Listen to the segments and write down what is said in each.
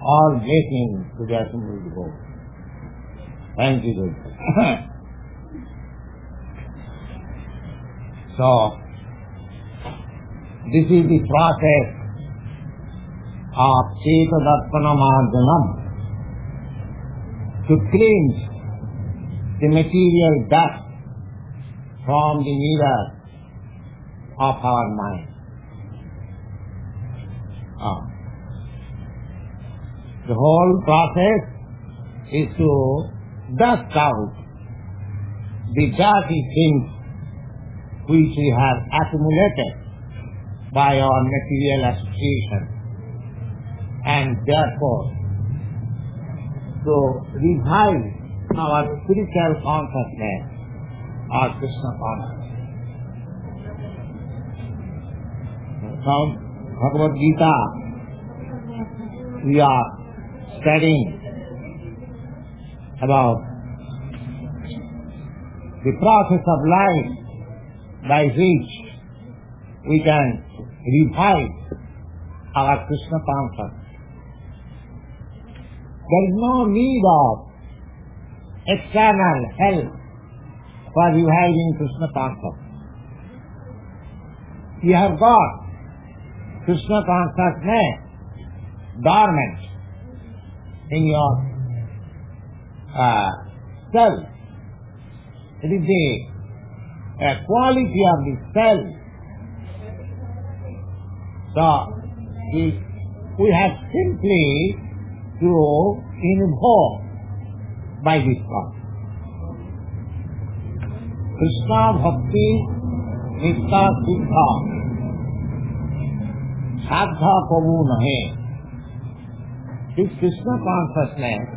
all blessings to the assembled host. Thank you, Guru. So, this is the process of Cetadarpanamarjanam, to cleanse the material dust from the mirror of our mind. The whole process is to dust out the dirty things which we have accumulated by our material association, and therefore to revive our spiritual consciousness, our Krishna consciousness. From Bhagavad Gita we are studying about the process of life by which we can revive our Krishna consciousness. There is no need of external help for reviving Krishna consciousness. You have got Krishna consciousness dormant in your self. It is the quality of the self. So, we have simply to invoke by this process. Krishna Bhakti Nitya Siddha Sadha Kavu Nahe. This Krishna consciousness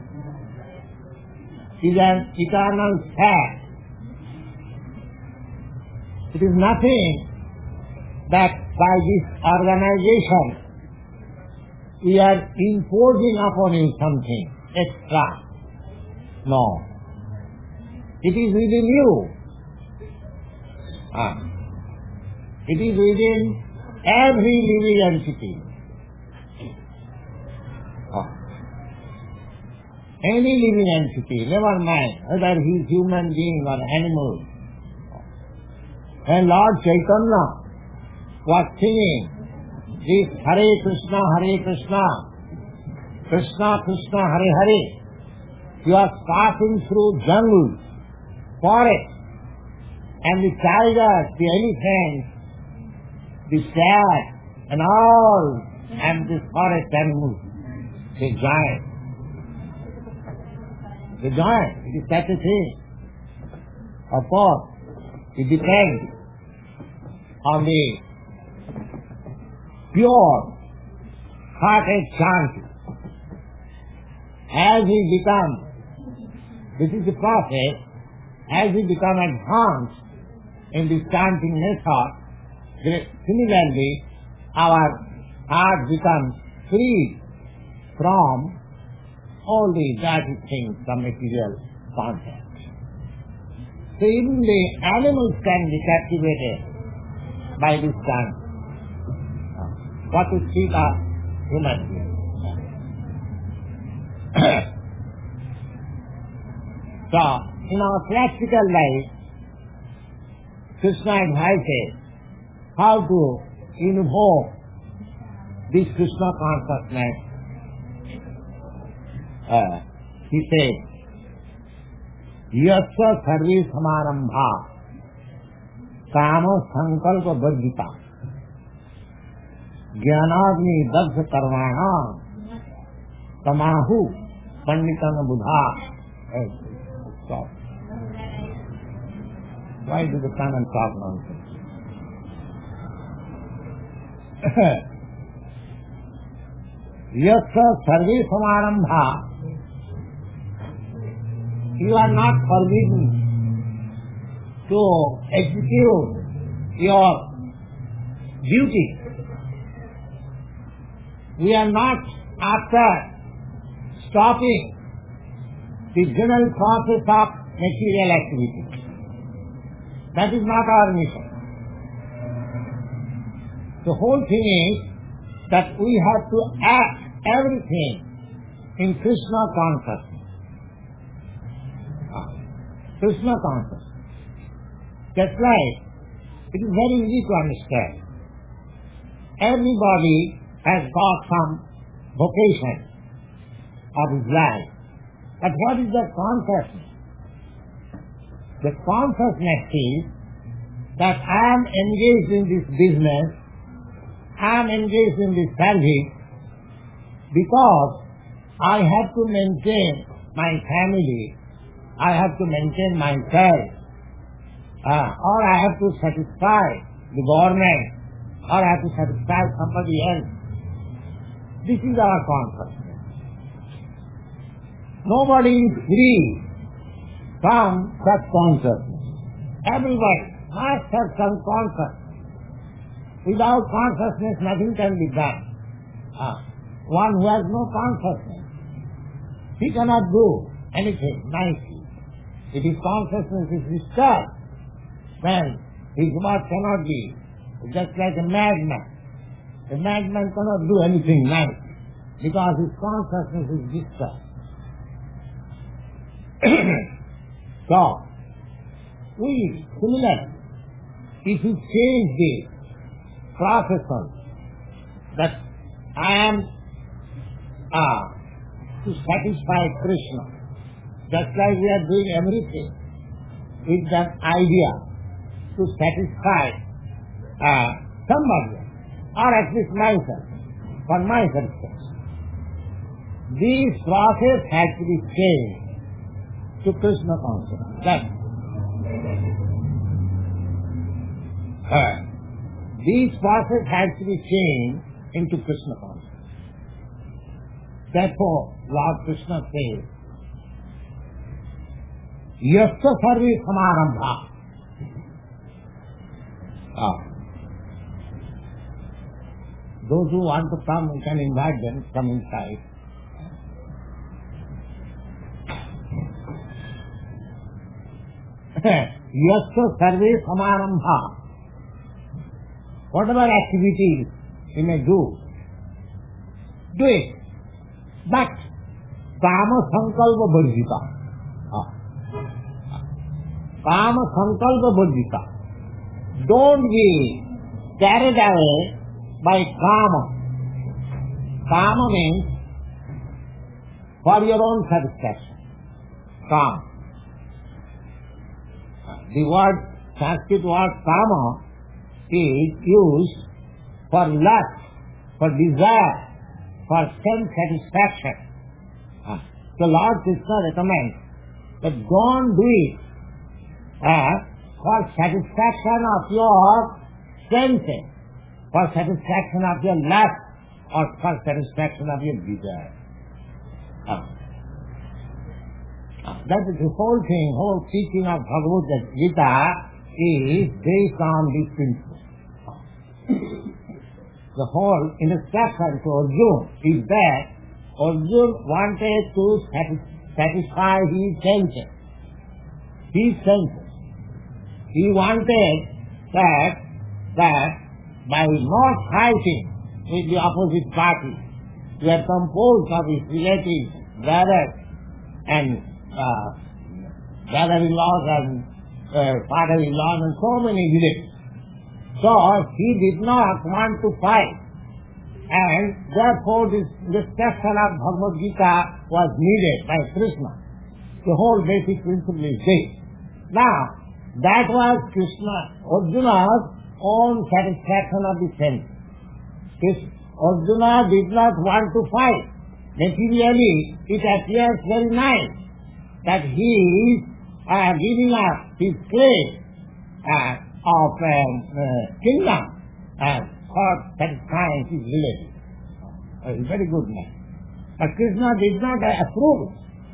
is an eternal fact. It is nothing that by this organization we are imposing upon you something extra. No. It is within you. It is within every living entity. Any living entity, never mind whether he is human being or animal. When Lord Chaitanya was singing this Hare Krishna, Krishna Krishna, Hare Hare, he was passing through jungles, forests, and the tigers, the elephants, the stag, and all, and the forest animals, the giant. The giant, it is such a thing. Of course, it depends on the pure hearted chanting. As we become, this is the process, as we become advanced in this chanting method, similarly our heart becomes free from all the dirty things, the material content. So even the animals can be captivated by this chant. What to speak of human beings. So, in our practical life, Krishna advises how to invoke this Krishna consciousness. He says, Yasya sarve samarambha kama sankalpa varjita jnanagni dagdha karvana tamahu panditana buddha. Stop. Why do the stand and talk nonsense? Yasya sarve samarambha. You are not forbidden to execute your duty. We are not after stopping the general process of material activity. That is not our mission. The whole thing is that we have to act everything in Krishna consciousness. Krishna consciousness. That's right. It is very easy to understand. Everybody has got some vocation of his life. But what is the consciousness? The consciousness is that I am engaged in this business, I am engaged in this service because I have to maintain my family, I have to maintain myself, or I have to satisfy the government, or I have to satisfy somebody else. This is our consciousness. Nobody is free from such consciousness. Everybody must have some consciousness. Without consciousness, nothing can be done. One who has no consciousness, he cannot do anything nicely. If his consciousness is disturbed, then his work cannot be. It's just like a madman. A madman cannot do anything nice because his consciousness is disturbed. So, we similarly, if you change the profession that I am to satisfy Krishna, just like we are doing everything with that idea to satisfy somebody, or at least myself, for my satisfaction. This process has to be changed to Krishna consciousness. This process has to be changed into Krishna consciousness. Therefore, Lord Krishna says, Yasya sarve samarambha. Those who want to come, you can invite them, come inside. Yasya sarve samarambha. Whatever activities you may do it. But kama sankalpa varjita. Kama sankalpa varjita. Don't be carried away by kama. Kama means for your own satisfaction. Kama. The word, Sanskrit word kama is used for lust, for desire, for self-satisfaction. So Lord Krishna recommends that don't do it for satisfaction of your senses, for satisfaction of your lust, or for satisfaction of your desire. That is the whole thing, whole teaching of Bhagavad Gita is based on this principle. The whole instruction to Arjuna is that Arjuna wanted to satisfy his senses. He wanted that by not fighting with the opposite party, who are composed of his relatives, brothers, and brother-in-laws and father-in-laws and so many relatives. So he did not want to fight, and therefore this section of Bhagavad Gita was needed by Krishna. The whole basic principle is this. Now, that was Arjuna's own satisfaction of the sense. Arjuna did not want to fight. Materially, it appears very nice that he is giving up his claim of kingdom for satisfying his relatives. He's a very good man. But Krishna did not approve.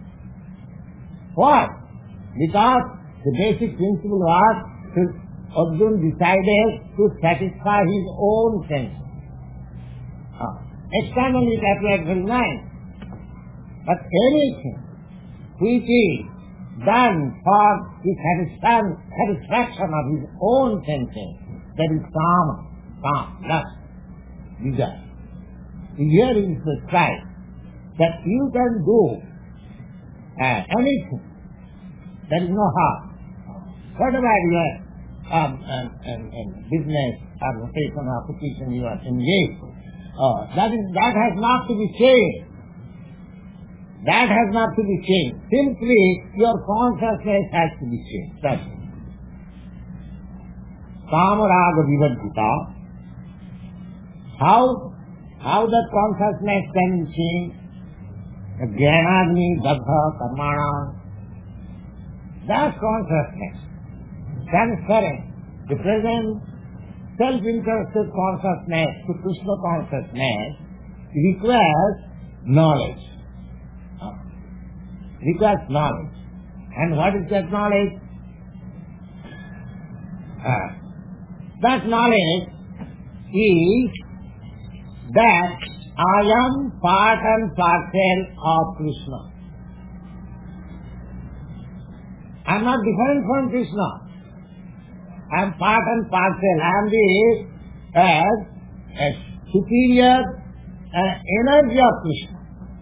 Why? Because the basic principle was Arjuna decided to satisfy his own sense. Externally it appeared very nice. But anything which is done for the satisfaction of his own senses, that is kama, lust, desire. here is the strike that you can do anything. There is no harm. Whatever your business or vocation or occupation you are engaged, that has not to be changed. That has not to be changed. Simply your consciousness has to be changed. That's it. Kamaraga vivadhita. How that consciousness can change? Jnanagni, Dabha, Karmana. That consciousness, transferring the present self-interested consciousness to Krishna consciousness requires knowledge. Requires knowledge. And what is that knowledge? That knowledge is that I am part and parcel of Krishna. I am not different from Krishna. I am part and parcel. I am the superior energy of Krishna.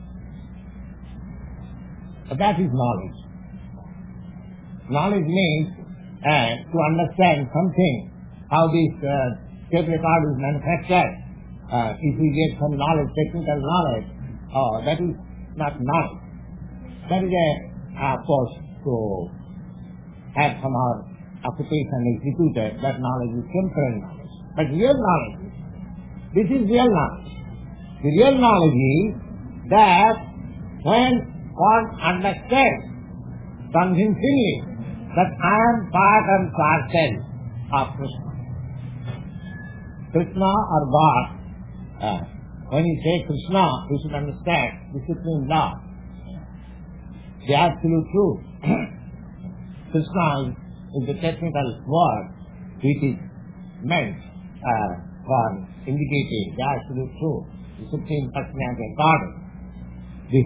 That is knowledge. Knowledge means to understand something, how this tape record is manufactured. If we get some knowledge, technical knowledge, that is not knowledge. That is of course, to have some occupation executed, that knowledge is temporary knowledge. But real knowledge, this is real knowledge. The real knowledge is that when one understands convincingly that I am part and parcel of Krishna. Krishna or God, when you say Krishna, you should understand the supreme law, the absolute truth. Krishna is the technical word which is meant for indicating the absolute truth, the supreme personality of God, the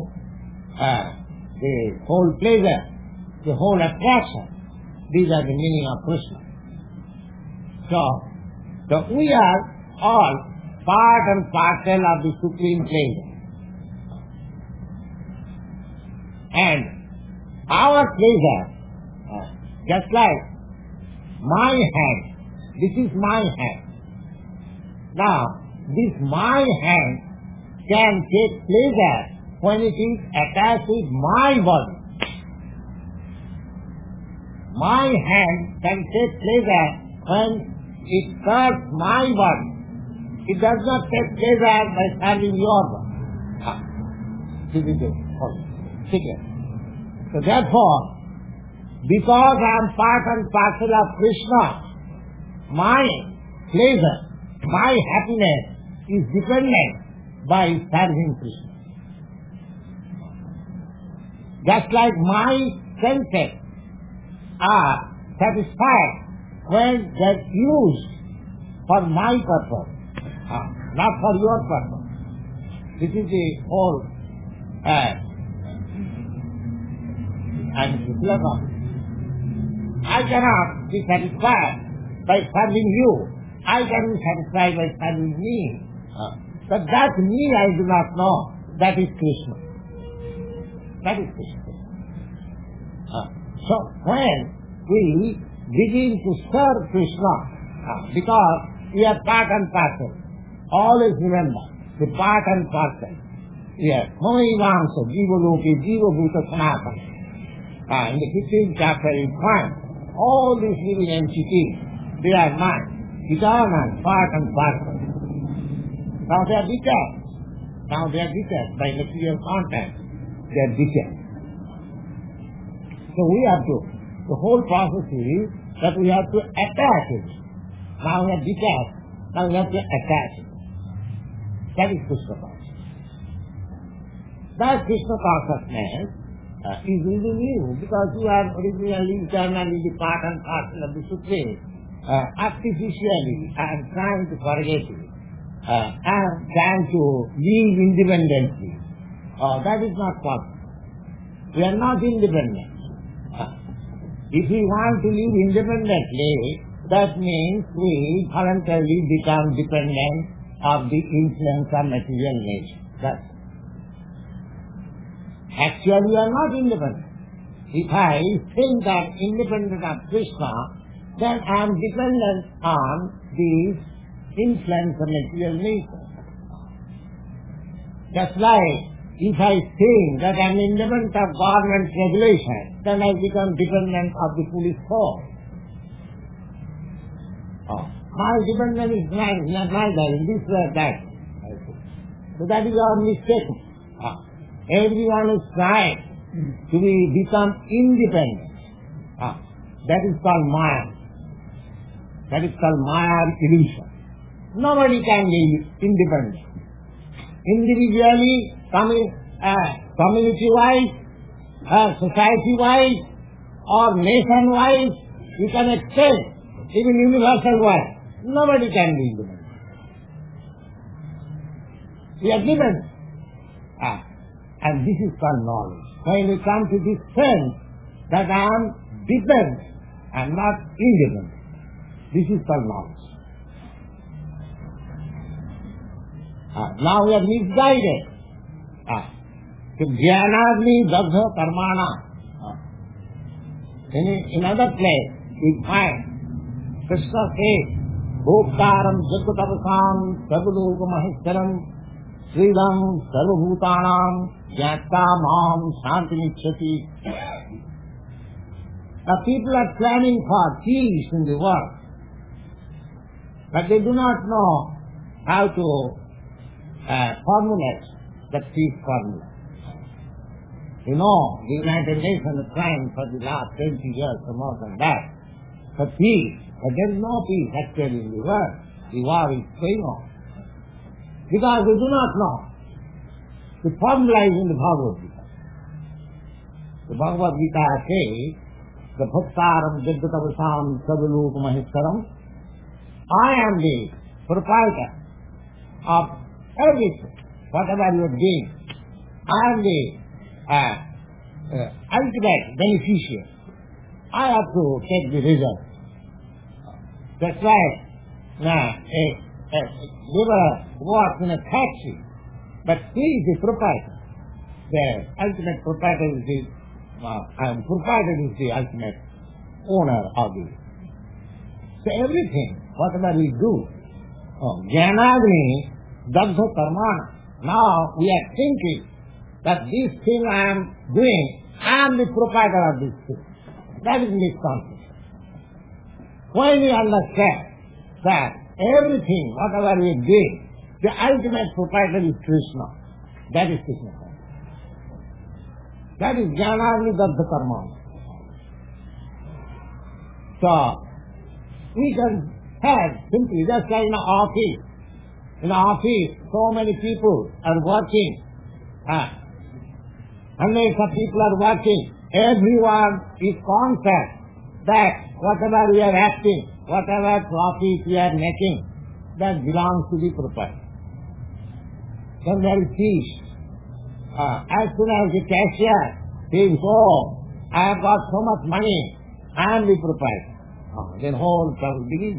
whole pleasure, the whole attraction. These are the meaning of Krishna. So we are all part and parcel of the supreme pleasure. And our pleasure, just like my hand, this is my hand. Now, this my hand can take pleasure when it is attached with my body. My hand can take pleasure when it serves my body. It does not take pleasure by serving your body. This is it. So therefore, because I am part and parcel of Krishna, my pleasure, my happiness is dependent by serving Krishna. Just like my senses are satisfied when they are used for my purpose, not for your purpose. This is the whole philosophy. I cannot be satisfied by serving you. I can be satisfied by serving me. But that me I do not know. That is Krishna. That is Krishna. So when we begin to serve Krishna, because we are part and parcel, always remember the part and parcel. Yes, Mohivansa, Jiva Loki, Jiva Bhuta Sanatana. In the 15th chapter you find all these living entities, they are mine, eternal, part and parcel. Now they are detached by material content. They are detached. So we have to, the whole process is that we have to attach it. Now we are detached, now we have to attach it. That is Krishna consciousness. That Krishna consciousness is really new, because you are originally, eternally the part and parcel of the Supreme. Artificially, I am trying to forget it. I am trying to live independently. That is not possible. We are not independent. If we want to live independently, that means we voluntarily become dependent of the influence of material nature. That's actually you are not independent. If I think that independent of Krishna, then I am dependent on the influence of material nature. Just like if I think that I am independent of government regulation, then I become dependent of the police force. My dependence is neither in this or that. So that is our mistake. Everyone is trying to become independent. That is called Maya. That is called Maya illusion. Nobody can be independent. Individually, community-wise, society-wise, or nation-wise, you can extend, even universal-wise. Nobody can be independent. We are dependent. And this is called knowledge. When we come to this sense that I am dependent and not independent, this is called knowledge. Now we are misguided. Jnanagni dagdha karmana. In another place, we find Krishna says, Bhoktaram jagatavasam sarvaloka maheshwaram Sridam sarvabhutanam jnata mam shantimicchati. The people are planning for peace in the world, but they do not know how to formulate the peace formula. You know, the United Nations is trying for the last 20 years or more than that for peace, but there is no peace actually in the world. The war is going on. Because they do not know. The formula is in the Bhagavad Gita. The Bhagavad Gita says, the Bhaktaram Jagatavasam Sadaloka Maheshwaram, I am the proprietor of everything, whatever you are doing. I am the ultimate beneficiary. I have to take the result. That's why a laborer works in a factory, but he is the proprietor. The ultimate proprietor is the ultimate owner of it. So everything, whatever we do, Jnanagni dagdha karmana. Now we are thinking that this thing I am doing, I am the proprietor of this thing. That is misconception. When we understand that everything, whatever we do, the ultimate proprietor is Krishna, that is Krishna. That is Jnanagni dagdha karmana. So, we can have simply, just like in an office. In an office, so many people are working. Hundreds of people are working. Everyone is conscious that whatever we are acting, whatever profit we are making, that belongs to the proprietor. Then there is peace. As soon as the cashier thinks, oh, I have got so much money, I am the proprietor. Then whole trouble begins.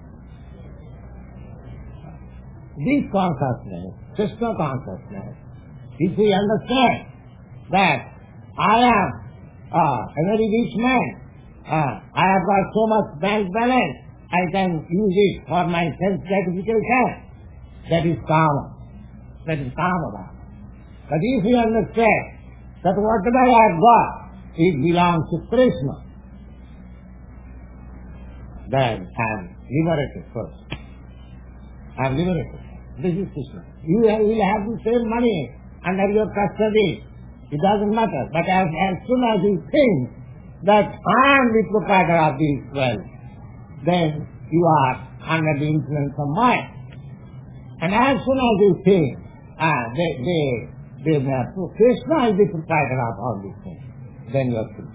This consciousness, Krishna consciousness, if we understand that I am a very rich man, I have got so much bank balance, I can use it for my self-gratification, that is karma. That is karma. But if we understand that whatever I have got, it belongs to Krishna, then I am liberated first. I am liberated. This is Krishna. You will have the same money under your custody. It doesn't matter. But as soon as you think that I am the proprietor of this wealth, then you are under the influence of mind. And as soon as you think Krishna is the proprietor of all these things, then you are free.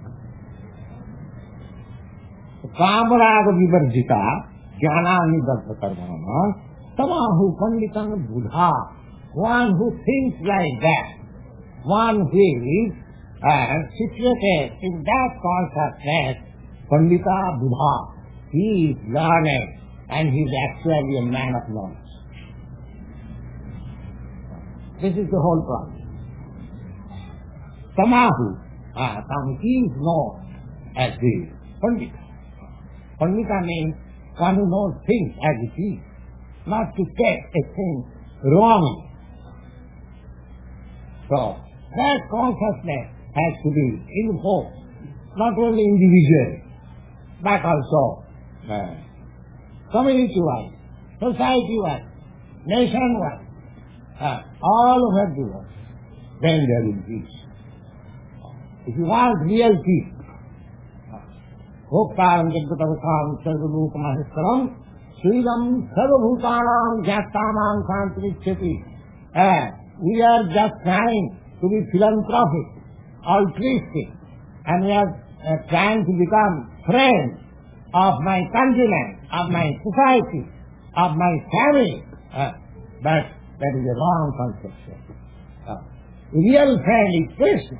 Kamaraga vivarjita jnanagni dagdha karmana tamahu panditang buddha. One who thinks like that, one who is situated in that consciousness, Pandita Buddha, he is learned and he is actually a man of knowledge. This is the whole process. Tamahu. He is known as the Pandita. Pandita means one who knows things as it is, not to take a thing wrong. So, that consciousness has to be invoked, not only individually, but also community-wise, society-wise, nation-wise, all over the world. Then there will be peace. If you want real peace, Bhoktaram Jagatavatam Sarvabhutamahestaram Sridam Sarvabhutanam Jyatamam Santrichyati. We are just trying to be philanthropic, altruistic, and we are trying to become friends of my countrymen, of my society, of my family. But that is a wrong conception. Real friend is Krishna.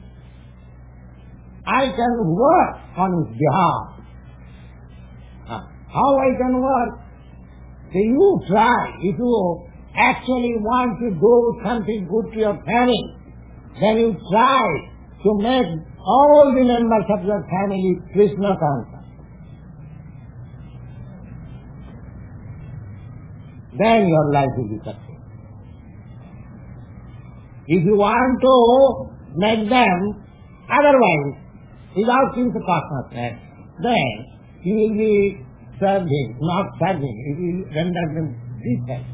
I can work on his behalf. How I can work? So you try. If you actually want to do something good to your family, then you try to make all the members of your family Krishna conscious. Then your life will be successful. If you want to make them otherwise, without Krishna consciousness, then you will be serving, not serving. You will render them defect.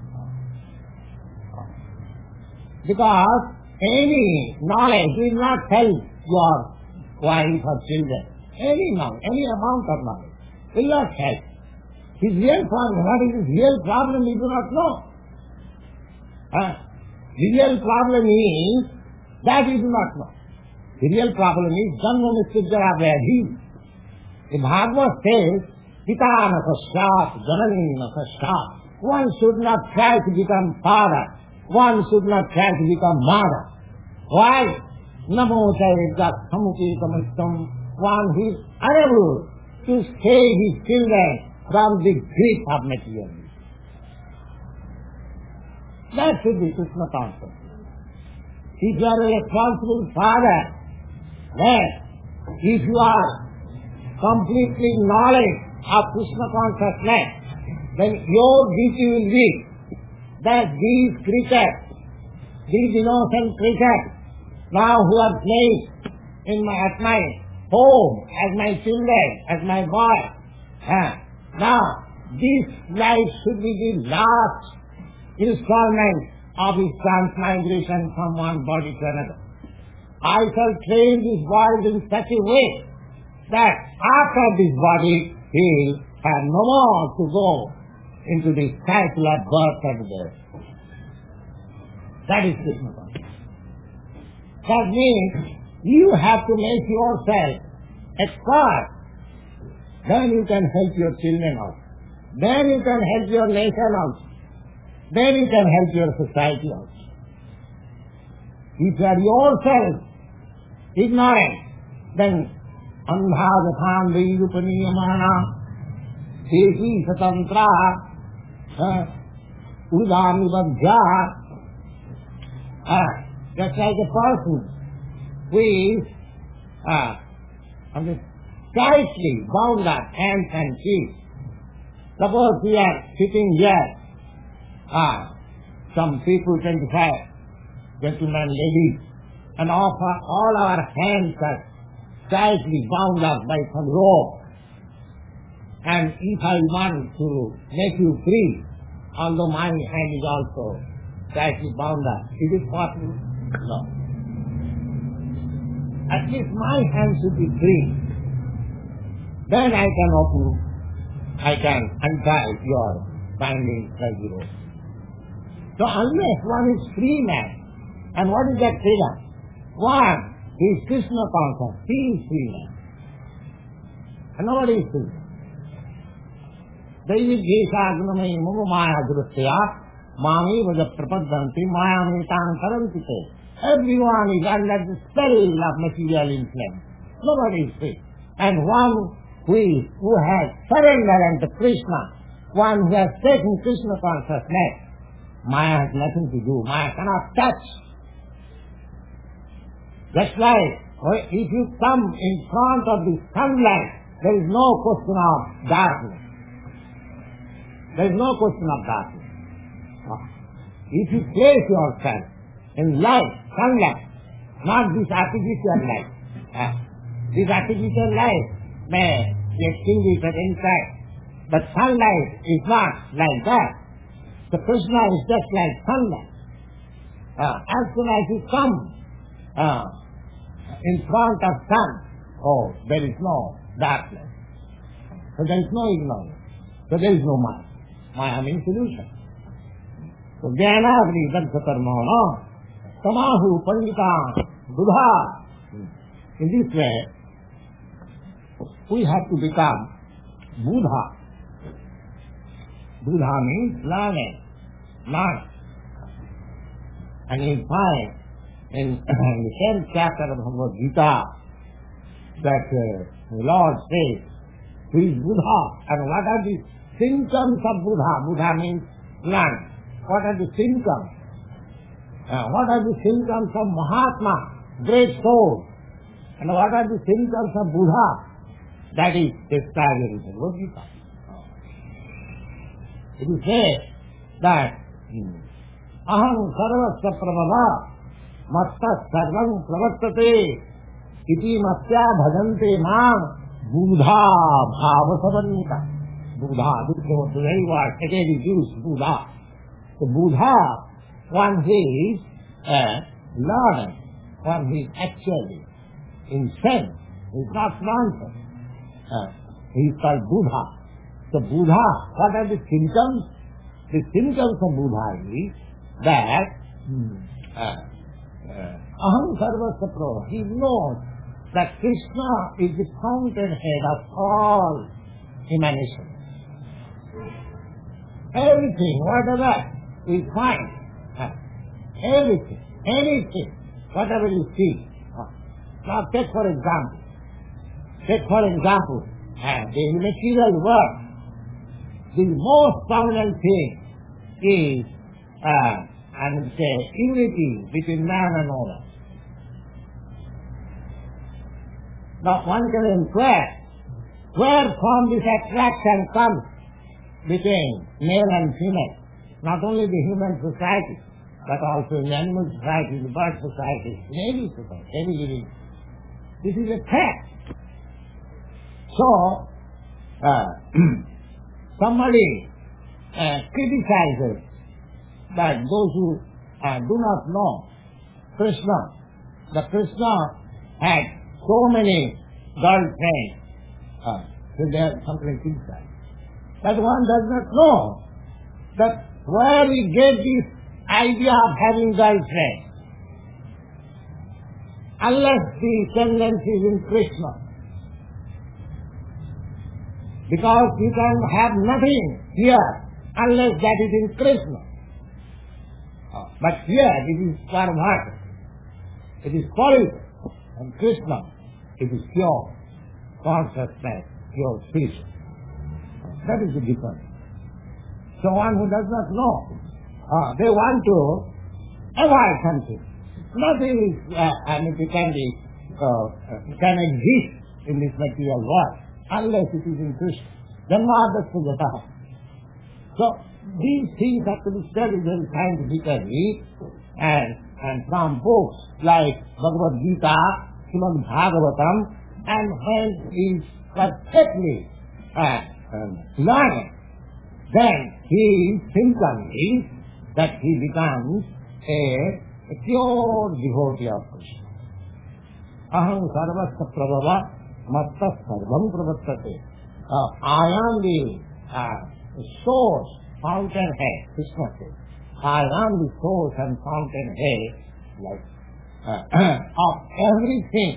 Because any knowledge will not help your wife or children. Any knowledge, any amount of knowledge will not help. His real problem, what is his real problem, we do not know. The real problem is that we do not know. The real problem is Janma Mrityunjaya Vyadhi. The Bhagavad says, Pita na pashat, Janani na pashat. One should not try to become father. One should not try to become mother. Why? Namo Chaitya Samuti Kamastam. One who is unable to save his children from the grip of materialism. That should be Krishna consciousness. If you are a responsible father, then if you are completely knowledge of Krishna consciousness, then your duty will be that these creatures, these innocent creatures, now who are playing at my home, as my children, as my boy, now this life should be the last installment of his transmigration from one body to another. I shall train this body in such a way that after this body he will have no more to go into the cycle of birth and death. That is Krishna consciousness. That means you have to make yourself expert. Then you can help your children out. Then you can help your nation out. Then you can help your society out. If you are yourself ignorant, then andhāgathaṁ vīrupanīyamānā tehi satantrā udāmivadhyā. Just like a person who is tightly bound up hands and feet. Suppose we are sitting here, some people, 25 gentlemen, ladies, and all our hands are tightly bound up by some rope. And if I want to make you free, although my hand is also tightly bound up, is it possible? No. At least my hand should be free. Then I can untie your binding like the rope. So unless one is free man, and what is that freedom? One, he is Krishna conscious, he is free man. And nobody is free. Daivik Jeshagunamai Mugu Maya Durustya Mami Vaja Prapadanti Maya Metan Karantite. Everyone is under the spell of material influence. Nobody is free. And one who has surrendered unto Krishna, one who has taken Krishna consciousness, Maya has nothing to do. Maya cannot touch. Just like if you come in front of the sunlight, there is no question of darkness. There is no question of darkness. If you place yourself in light, sunlight, not this artificial light. This artificial light may be extinguished at any time. But sunlight is not like that. The Krishna is just like sunlight. As soon as you come in front of sun, there is no darkness. So there is no ignorance. So there is no Maya. Maya means illusion. So Jnanavritam Sakarmana Tamahu Pandita Buddha. In this way, we have to become Buddha. Buddha means learning. And you find in the 10th chapter of Bhagavad Gita that the Lord says, who is Buddha and what are the symptoms of Buddha? Buddha means learning. What are the symptoms? What are the symptoms of Mahatma, great soul? And what are the symptoms of Buddha? That is described in the Bhagavad Gita. It is said that Aham sarvasya prabhava matta sarvam pravartate iti masya bhajante mam Buddha bhava samannita. Buddha, this is the very word again is used, Buddha. So Buddha, one who is learning, one who is actually in sense, he is not nonsense. He is called Buddha. So Buddha, what are the symptoms? The symptoms of Buddha is that Aham sarvasya prabhava. He knows that Krishna is the fountainhead of all emanation. Everything, whatever we find, everything, anything, whatever you see. Now take for example, the material world, the most prominent thing is unity between man and woman. Now one can inquire where from this attraction comes between male and female. Not only the human society, but also in the animal society, the bird society, in any society, any living. This is a fact. So, somebody criticizes that those who do not know Krishna, that Krishna had so many girlfriends, so they are something criticized. But one does not know that where we get this idea of having girlfriends, unless the tendency is in Krishna. Because you can have nothing here unless that is in Krishna. But here it is Paramatma. It is political. And Krishna, it is pure consciousness, pure spirit. That is the difference. So one who does not know, they want to avoid something. Nothing is, can exist in this material world unless it is in Krishna. Janmadasya. So these things have to be studied very scientifically, and from books like Bhagavad Gita, Srimad Bhagavatam, and when he is perfectly learning, then his symptom is that he becomes a pure devotee of Krishna. Aham sarvasya prabhava matta sarvam pravartate. I am the source, fountainhead, Krishna says. I am the source and fountainhead of everything.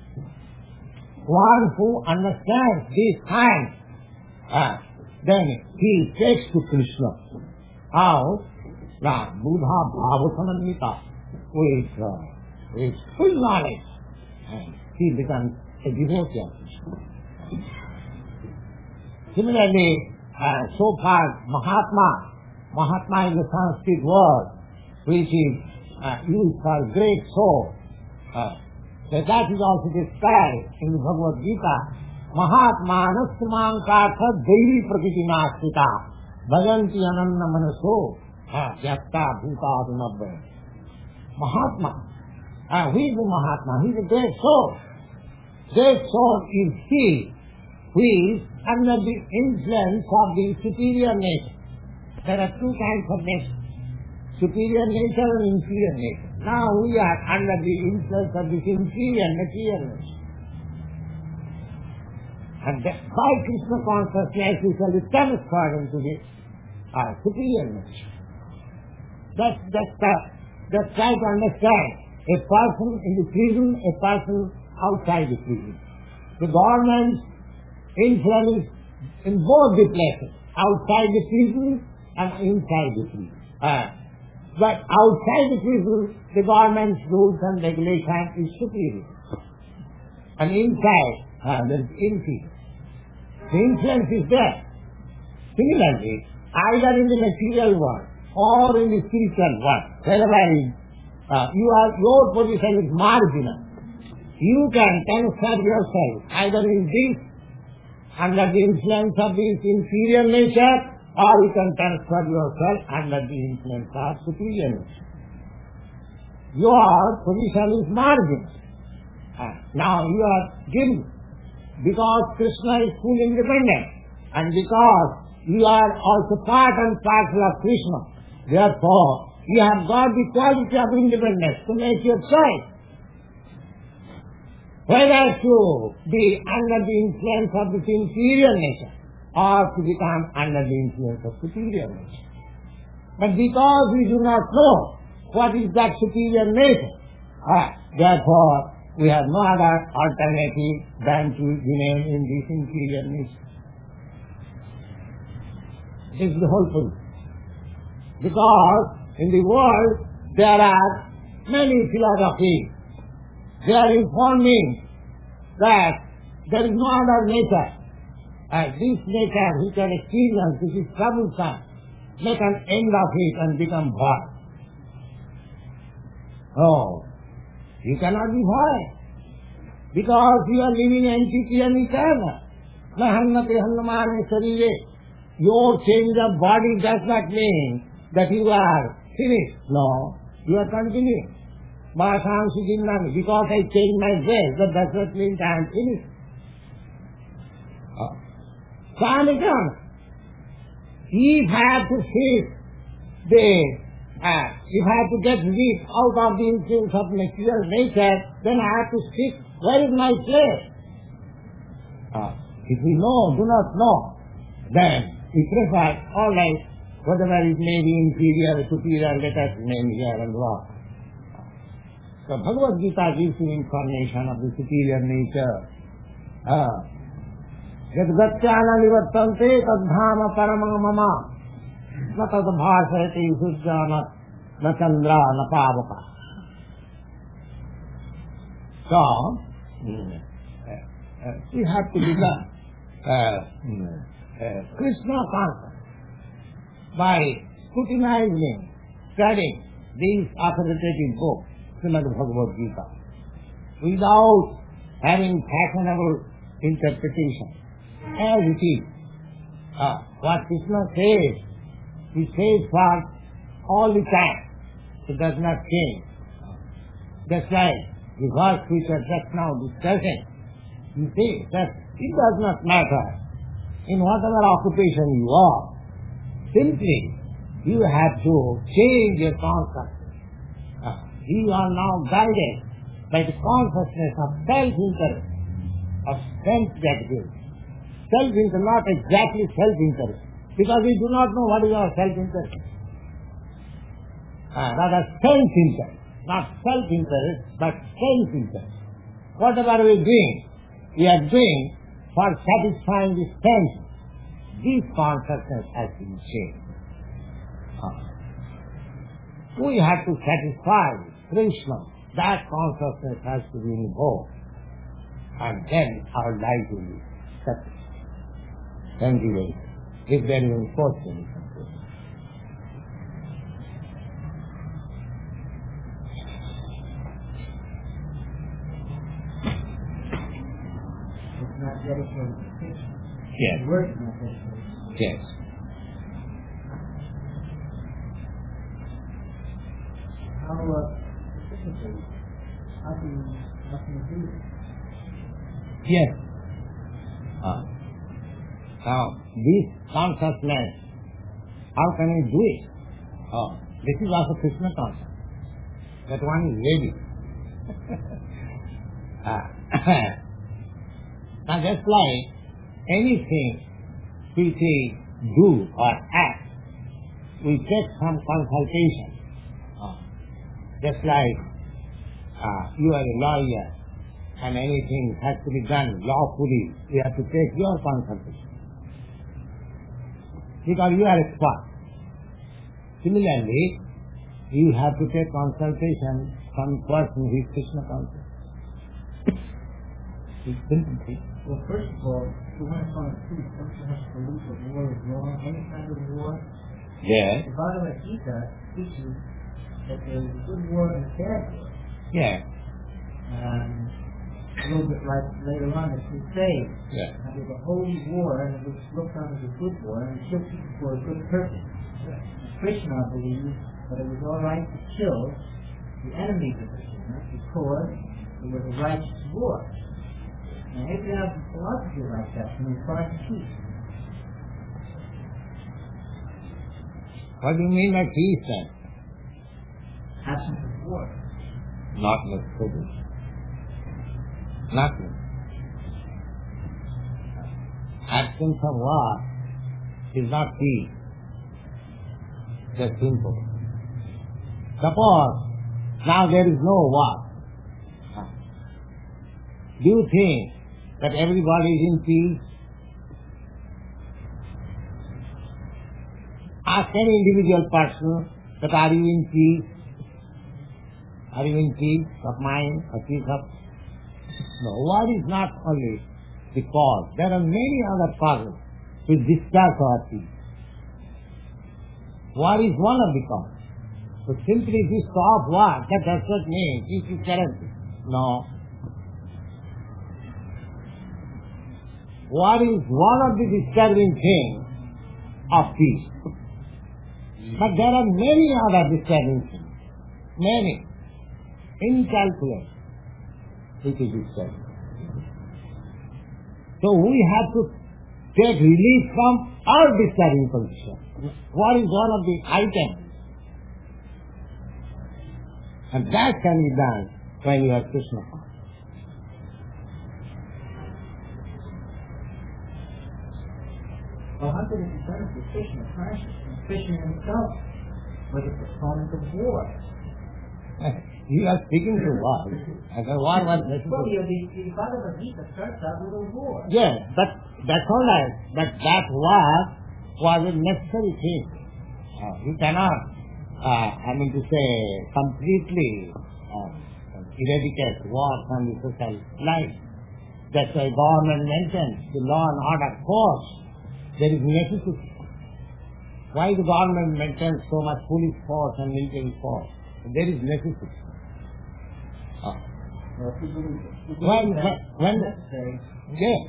One who understands these kinds, then he takes to Krishna. How? Buddha bhava samannita, with full knowledge, and he becomes a devotee of Krishna. Similarly, so far Mahatma, Mahatma is a Sanskrit word which is used for great soul. So that is also described in the Bhagavad Gita. Mahatma Nasmankatha Devi Prakriti Nastita Bhajanti Ananda Manaso Jasta Bhuta Adunabha. Mahatma. Who is the Mahatma? He is a great soul. Great soul is he who is under the influence of the superior nature. There are two kinds of nature, superior nature and inferior nature. Now we are under the influence of this inferior material nature. And by Krishna consciousness we shall be transferred into the superior nature. That's try to understand. A person in the prison, a person outside the prison. The government influence in both the places, outside the prison and inside the prison. But outside the prison, the government's rules and regulation is superior. And inside, there is inferior. The influence is there. Similarly, either in the material world or in the spiritual world, wherever your position is marginal. You can transfer yourself either in this, under the influence of this inferior nature, or you can transfer yourself under the influence of superior nature. Your position is marginal. Now you are given, because Krishna is full independent, and because you are also part and parcel of Krishna, therefore you have got the quality of independence to make your choice. Whether to be under the influence of this inferior nature or to become under the influence of superior nature. But because we do not know what is that superior nature, therefore we have no other alternative than to remain in this inferior nature. This is the whole point. Because in the world there are many philosophies. They are informing that there is no other nature. This nature which can experience, which is troublesome, make an end of it and become void. Oh, you cannot be void, because you are living entity and eternal. Nahannate hannamane sarire. Your change of body does not mean that you are finished. No, you are continuing. Because I change my dress, that does not mean I am finished. So I am eternal. If I have to face if I have to get rid out of the influence of material nature, then I have to seek where is my place. If we do not know, then we prefer, all right, whatever is maybe inferior, superior, let us remain here and walk. So Bhagavad Gita gives you information of the superior nature. Yad gatyana nivattante tadhama paramam mama na tad bhasayate sujjana na chandra na pavaka. So, we have to become Krishna conscious by scrutinizing, studying these authoritative books, Srimad Bhagavad Gita, without having fashionable interpretation. As it is, what Krishna says, he says for all the time. It does not change. That's why the verse which we are just now discussing, he says that it does not matter in whatever occupation you are. Simply, you have to change your consciousness. You are now guided by the consciousness of self-interest, of self-gratification. Self-interest, not exactly self-interest, because we do not know what is our self-interest. Rather self-interest, not self-interest, but self-interest. Whatever we are doing for satisfying the sense. This consciousness has been changed. We have to satisfy Krishna. That consciousness has to be involved. And then our life will be satisfied. Thank you very much. If there is any question, you can dedicated to Krishna. Yes. The words are not dedicated. Yes. How specifically, how can you do this? Yes. Now, this consciousness, how can we do it? This is also Krishna consciousness. That one is ready. Now, just like anything which we do or act, we take some consultation. Just like you are a lawyer and anything has to be done lawfully, you have to take your consultation. Because you are expert. Similarly, you have to take consultation from person who is Krishna conscious. It's simple thing. Well, first of all, if you want to find truth, don't you have to believe that war is wrong, any kind of war? Yes. The Bhagavad Gita teaches that there is a good war and a bad war. Yes. A little bit like later on the Crusades. Yes. There's a holy war, and it was looked on as a good war, and it killed people for a good purpose. Krishna believes that it was all right to kill the enemies of Krishna because it was a righteous war. And if you have a philosophy like that, then you find peace. What do you mean by peace then? Absence of war. Not necessarily. Nothing. Absence of war is not peace. That's simple. Suppose now there is no war. Do you think that everybody is in peace? Ask any individual person that are you in peace? Are you in peace of mind or peace of... No, war is not only the cause. There are many other causes which disturb our peace. War is one of the causes. So simply if you stop war, that does not mean peace is guaranteed. No. War is one of the disturbing things of peace. But there are many other disturbing things. Many. Incalculable. Which is disturbing. So we have to take relief from our disturbing condition. War is one of the items. And that can be done when you are Krishna conscious. Well, how could it be done if Krishna consciousness? Krishna himself was a proponent of war. You are speaking to war. And the war was necessary. Well, the Bhagavad Gita starts out with a war. Yes, but that's all right. But that war was a necessary thing. You cannot, completely eradicate war from the social life. That's why government maintains the law and order force. There is necessity. Why the government maintains so much police force and military force? There is necessity. When necessary, yes.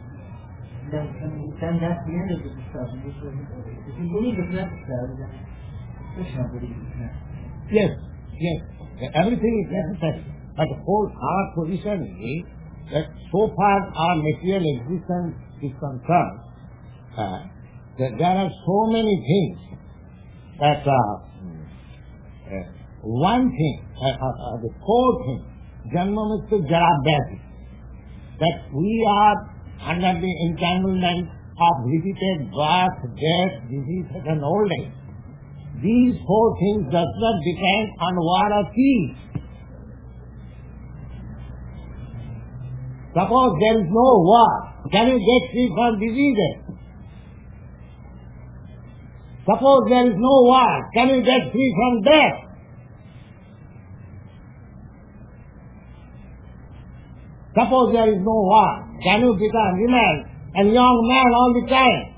then that's the end of the discussion. If you believe it's necessary, then Krishna believes it's necessary. Yes, yes. Everything is necessary. But our position is that so far our material existence is concerned, that there are so many things that one thing, the core thing, Janma Mrityu Jara Vyadhi, that we are under the entanglement of repeated birth, death, diseases and old age. These four things does not depend on war or peace. Suppose there is no war, can you get free from diseases? Suppose there is no war, can you get free from death? Suppose there is no war, can you become remain a young man all the time?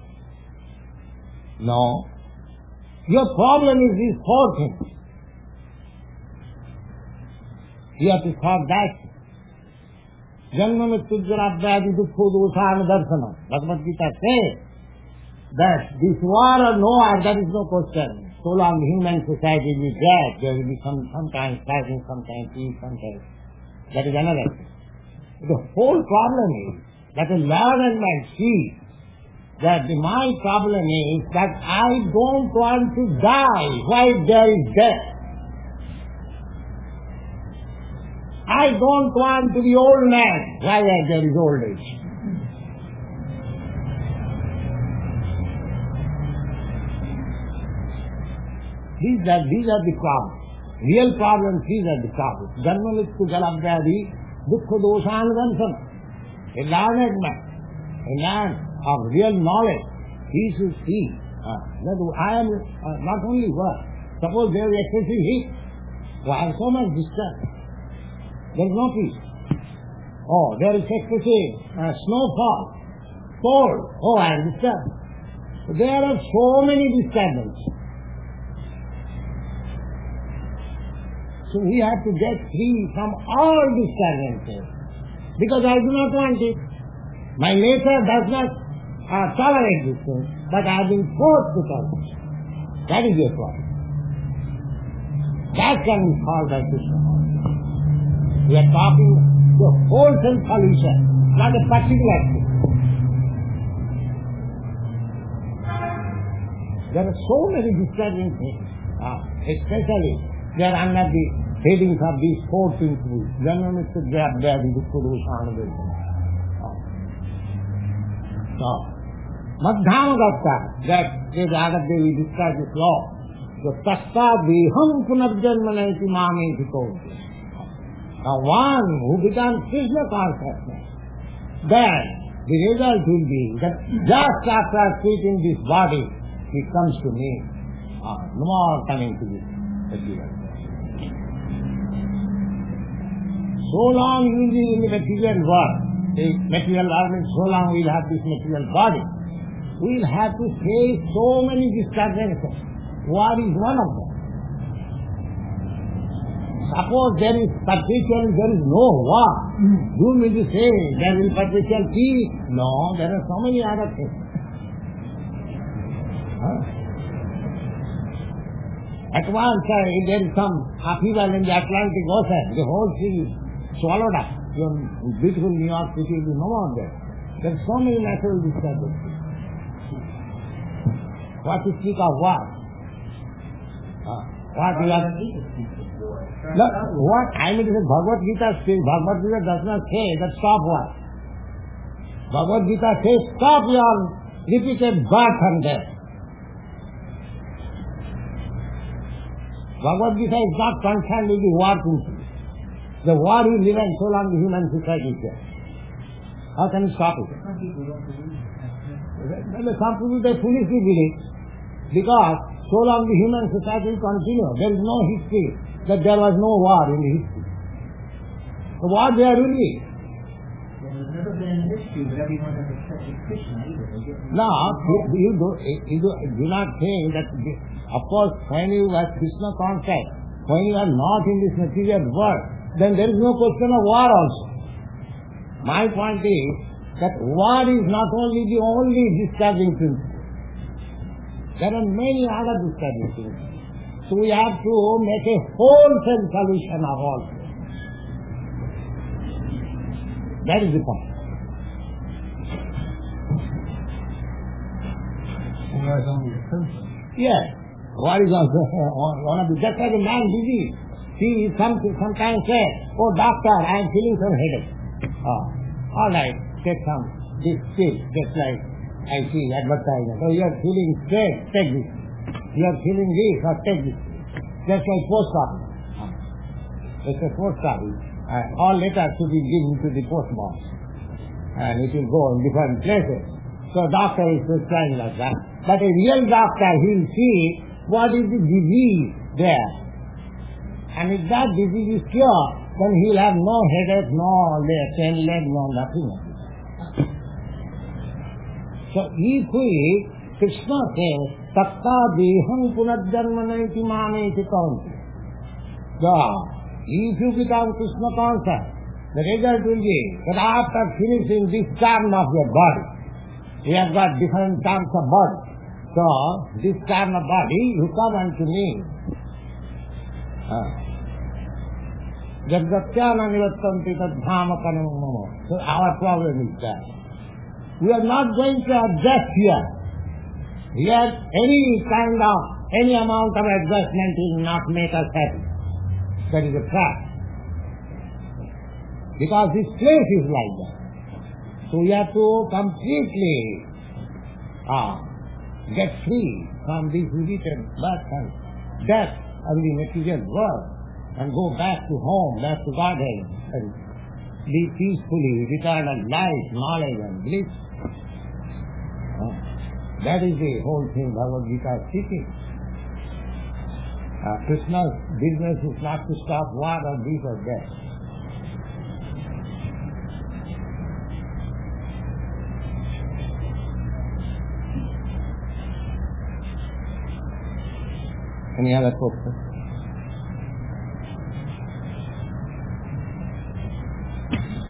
No. Your problem is these four things. You have to solve that. Janma mrityu jara vyadhi dukkha dosana darsana. Bhagavad Gita says that this war or no war, there is no question. So long human society will be dead, there will be sometimes fighting, sometimes peace, sometimes. That is another thing. The whole problem is that a learned man sees that my problem is that I don't want to die while there is death. I don't want to be old man while there is old age. These are the problems. Real problems, these are the problems. Janma mrityu jara vyadhi dukkha dosana darsana. A learned man, a man of real knowledge, he should see that I am not only what. Suppose there is excessive heat. I am so much disturbed. There is no peace. Oh, there is excessive snowfall, cold. Oh, I am disturbed. So there are so many disturbances. So we have to get free from all disturbances. Because I do not want it. My nature does not tolerate this thing, but I have been forced to tolerate it. That is your problem. That can be solved by Krishna. We are talking the wholesome solution, not a particular thing. There are so many disturbing things, especially they are under the headings of these four principles. Janma mrityu jara vyadhi dukkha dosana darsana. So, Madhyamagata, that we describe this law. The tasta deham punarjanmana iti mameti kaunteya. Now one who becomes Krishna consciousness, then the result will be that just after quitting this body, he comes to me. No more coming to this material. So long you will be in the material world, the material world means so long we will have this material body. We will have to face so many disturbances. War is one of them. Suppose there is perpetual, there is no war. You mean to say there is perpetual peace? No, there are so many other things. At once, if there is some upheaval in the Atlantic Ocean, the whole sea is swallowed up. Your beautiful New York City will be no more there. There are so many natural disturbances. What to speak of war? What we are... No, what I mean to say, Bhagavad Gita says, Bhagavad Gita does not say that stop war. Bhagavad Gita says stop your repeated birth and death. Bhagavad Gita is not concerned with the war principle. The war will live and so long the human society is there. How can you stop it? Some people don't believe that. Some people they foolishly believe because so long the human society will continue. There is no history that there was no war in the history. So war there will be. There has never been in history that everyone has accepted Krishna either. No, you do not think that, of course, when you have Krishna contact, when you are not in this material world, then there is no question of war also. My point is that war is not only the only disturbing principle. There are many other disturbing principles. So we have to make a wholesome solution of all this. That is the point. War is only a symptom. Yes. War is also one of the... Just like a man disease. He sometimes says, oh doctor, I am feeling some headache. All right, take some this pill, just like I see advertisement. Oh, you are feeling stress, take this. You are feeling this, or take this. Just like post office. It's a post office. All letters should be given to the post box. And it will go in different places. So doctor is prescribing like that. But a real doctor, he will see what is the disease there. And if that disease is cured, then he will have no headache, no pain leg, no nothing. So if we, Krishna says, tatta deham punarjanmana iti mameti kaunteya. If you become Krishna conscious, the result will be that after finishing this term of your body, we have got different terms of body. So, this term of body, you come unto me. Jagatyana nivattanti tadhama kanamama. So our problem is that we are not going to adjust here. Here, any amount of adjustment will not make us happy. That is a fact. Because this place is like that. So we have to completely get free from this repeated birth and death of the material world and go back to home, back to Godhead, and live peacefully with eternal life, knowledge and bliss. That is the whole thing Bhagavad Gita is teaching. Krishna's business is not to stop war or this or that. Any other questions?